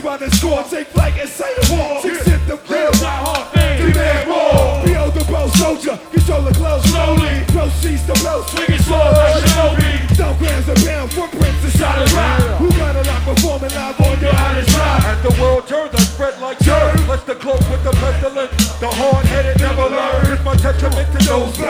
by the score, take flight and say the war. Six hit the field, Die hard thing. demand more. P.O. the bow soldier, control the close slowly. Proceeds to blow, Swinging slow like Shinobi. some grams a pound, footprints and shot around. Who got a lot performing live on your honest ride? As the world turns, I spread like dirt. Let's the cloak with the pestilence. The hard-headed never learn. It's my testament to those